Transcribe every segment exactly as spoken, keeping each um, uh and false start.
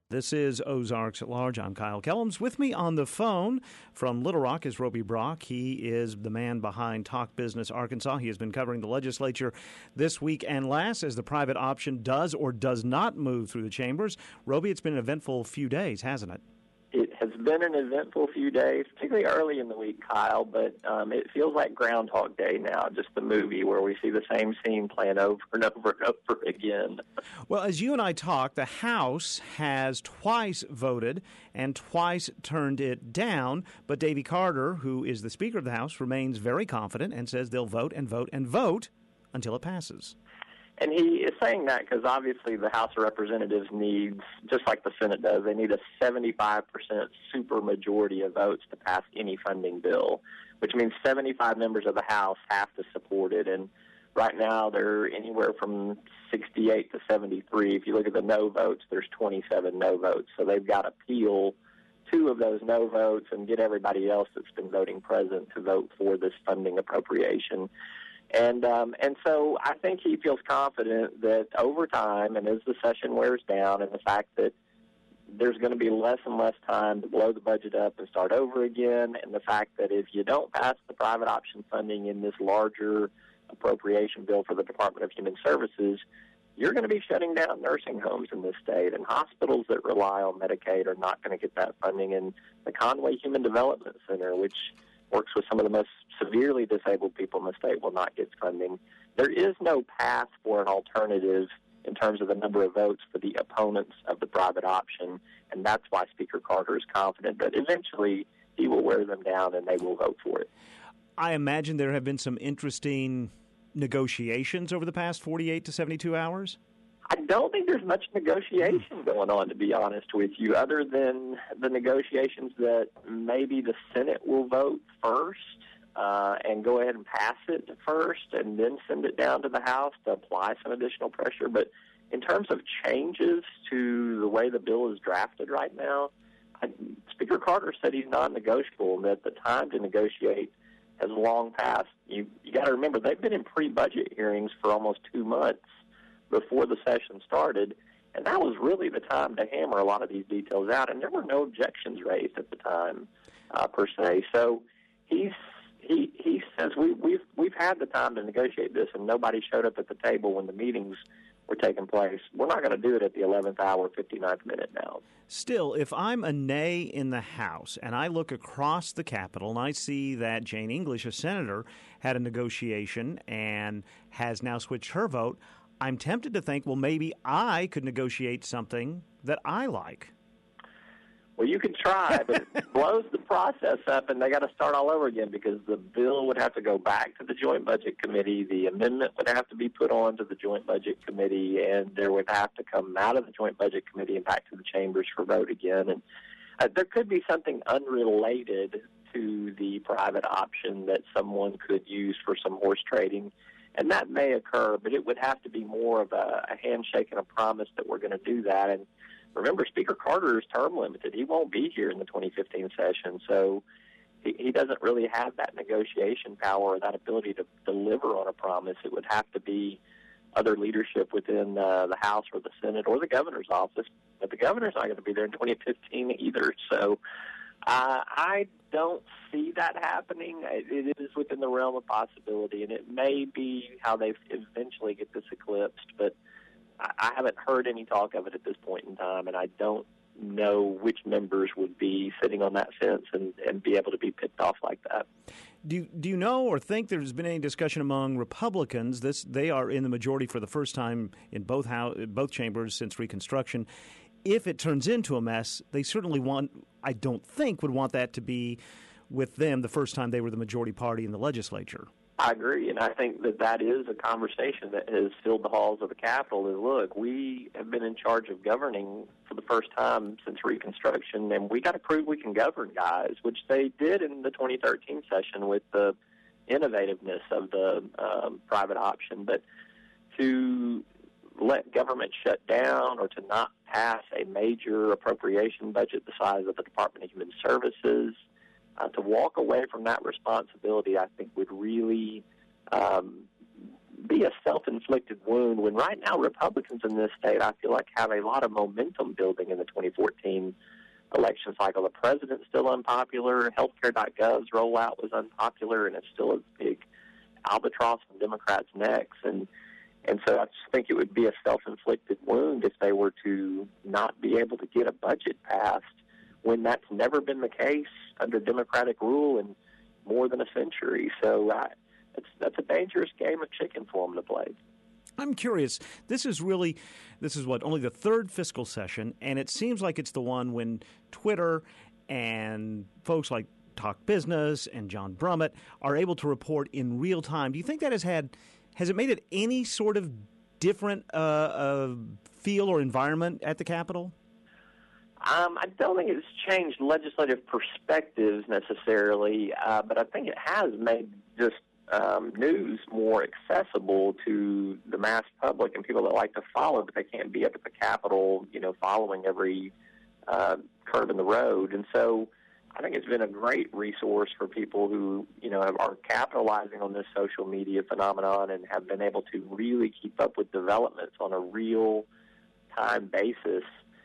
This is Ozarks at Large. I'm Kyle Kellums. With me on the phone from Little Rock is Roby Brock. He is the man behind Talk Business Arkansas. He has been covering the legislature this week and last as the private option does or does not move through the chambers. Roby, it's been an eventful few days, hasn't it? It has been an eventful few days, particularly early in the week, Kyle, but um, it feels like Groundhog Day now, just the movie where we see the same scene playing over and over and over again. Well, as you and I talk, the House has twice voted and twice turned it down, but Davy Carter, who is the Speaker of the House, remains very confident and says they'll vote and vote and vote until it passes. And he is saying that because obviously the House of Representatives needs, just like the Senate does, they need a seventy-five percent supermajority of votes to pass any funding bill, which means seventy-five members of the House have to support it. And right now they're anywhere from sixty-eight to seventy-three. If you look at the no votes, there's twenty-seven no votes. So they've got to peel two of those no votes and get everybody else that's been voting present to vote for this funding appropriation. And um, and so I think he feels confident that over time, and as the session wears down, and the fact that there's going to be less and less time to blow the budget up and start over again, and the fact that if you don't pass the private option funding in this larger appropriation bill for the Department of Human Services, you're going to be shutting down nursing homes in this state, and hospitals that rely on Medicaid are not going to get that funding. And the Conway Human Development Center, which works with some of the most severely disabled people in the state, will not get funding. There is no path for an alternative in terms of the number of votes for the opponents of the private option, and that's why Speaker Carter is confident that eventually he will wear them down and they will vote for it. I imagine there have been some interesting negotiations over the past forty-eight to seventy-two hours? I don't think there's much negotiation going on, to be honest with you, other than the negotiations that maybe the Senate will vote first uh, and go ahead and pass it first and then send it down to the House to apply some additional pressure. But in terms of changes to the way the bill is drafted right now, I, Speaker Carter said he's non-negotiable and that the time to negotiate has long passed. You, you got to remember, they've been in pre-budget hearings for almost two months before the session started, and that was really the time to hammer a lot of these details out, and there were no objections raised at the time, uh, per se. So he's he he says we, we've we've had the time to negotiate this, and nobody showed up at the table when the meetings were taking place. We're not going to do it at the eleventh hour, fifty-ninth minute now. Still, if I'm a nay in the House and I look across the Capitol and I see that Jane English, a senator, had a negotiation and has now switched her vote, I'm tempted to think, well, maybe I could negotiate something that I like. Well, you could try, but it blows the process up, and they got to start all over again because the bill would have to go back to the Joint Budget Committee. The amendment would have to be put on to the Joint Budget Committee, and there would have to come out of the Joint Budget Committee and back to the chambers for vote again. And uh, there could be something unrelated to the private option that someone could use for some horse trading. And that may occur, but it would have to be more of a, a handshake and a promise that we're going to do that. And remember, Speaker Carter is term limited. He won't be here in the twenty fifteen session, so he, he doesn't really have that negotiation power or that ability to deliver on a promise. It would have to be other leadership within uh, the House or the Senate or the governor's office. But the governor's not going to be there in twenty fifteen either, so Uh, I don't see that happening. It is within the realm of possibility, and it may be how they eventually get this eclipsed, but I haven't heard any talk of it at this point in time, and I don't know which members would be sitting on that fence and, and be able to be picked off like that. Do you, do you know or think there's been any discussion among Republicans? This they are in the majority for the first time in both house, both chambers since Reconstruction. If it turns into a mess, they certainly want, I don't think, would want that to be with them the first time they were the majority party in the legislature. I agree, and I think that that is a conversation that has filled the halls of the Capitol. Is look, we have been in charge of governing for the first time since Reconstruction, and we got to prove we can govern, guys, which they did in the twenty thirteen session with the innovativeness of the um, private option. But to let government shut down or to not pass a major appropriation budget the size of the Department of Human Services, uh, to walk away from that responsibility, I think would really um, be a self-inflicted wound when right now Republicans in this state, I feel like, have a lot of momentum building in the twenty fourteen election cycle. The president's still unpopular. healthcare dot gov's rollout was unpopular, and it's still a big albatross on Democrats' necks. And and so I just think it would be a self-inflicted wound if they were to not be able to get a budget passed when that's never been the case under Democratic rule in more than a century. So uh, it's, that's a dangerous game of chicken for them to play. I'm curious. This is really, this is what, only the third fiscal session, and it seems like it's the one when Twitter and folks like Talk Business and John Brummett are able to report in real time. Do you think that has had, has it made it any sort of different uh, uh, feel or environment at the Capitol? Um, I don't think it's changed legislative perspectives necessarily, uh, but I think it has made just um, news more accessible to the mass public and people that like to follow, but they can't be up at the Capitol, you know, following every uh, curve in the road. And so I think it's been a great resource for people who, you know, have, are capitalizing on this social media phenomenon and have been able to really keep up with developments on a real-time basis.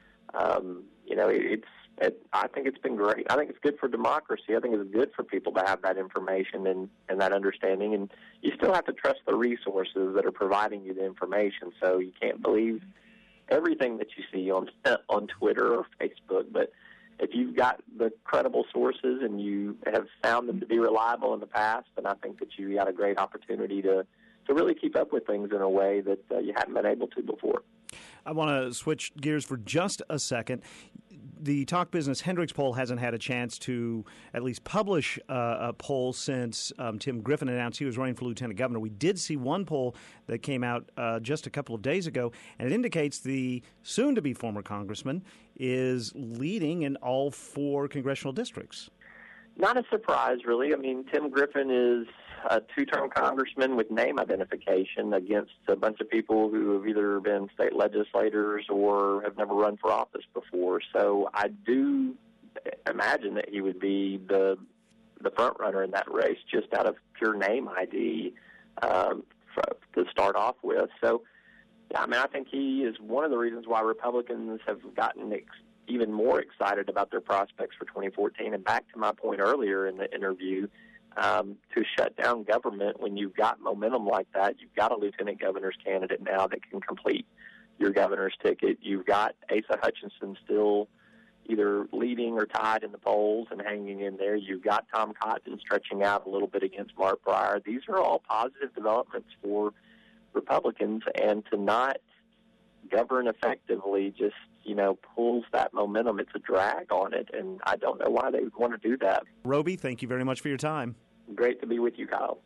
Um, you know, it, it's. It, I think it's been great. I think it's good for democracy. I think it's good for people to have that information and, and that understanding. And you still have to trust the resources that are providing you the information. So you can't believe everything that you see on on Twitter or Facebook. But if you've got the credible sources and you have found them to be reliable in the past, then I think that you got a great opportunity to, to really keep up with things in a way that uh, you hadn't been able to before. I want to switch gears for just a second. The Talk Business Hendricks poll hasn't had a chance to at least publish uh, a poll since um, Tim Griffin announced he was running for lieutenant governor. We did see one poll that came out uh, just a couple of days ago, and it indicates the soon-to-be former congressman is leading in all four congressional districts. Not a surprise, really. I mean, Tim Griffin is a two-term congressman with name identification against a bunch of people who have either been state legislators or have never run for office before. So I do imagine that he would be the the front runner in that race just out of pure name I D um, for, to start off with. So, yeah, I mean, I think he is one of the reasons why Republicans have gotten ex- even more excited about their prospects for twenty fourteen. And back to my point earlier in the interview, um, to shut down government when you've got momentum like that, you've got a lieutenant governor's candidate now that can complete your governor's ticket. You've got Asa Hutchinson still either leading or tied in the polls and hanging in there. You've got Tom Cotton stretching out a little bit against Mark Breyer. These are all positive developments for Republicans, and to not govern effectively just, you know, pulls that momentum. It's a drag on it, and I don't know why they would want to do that. Roby, thank you very much for your time. Great to be with you, Kyle.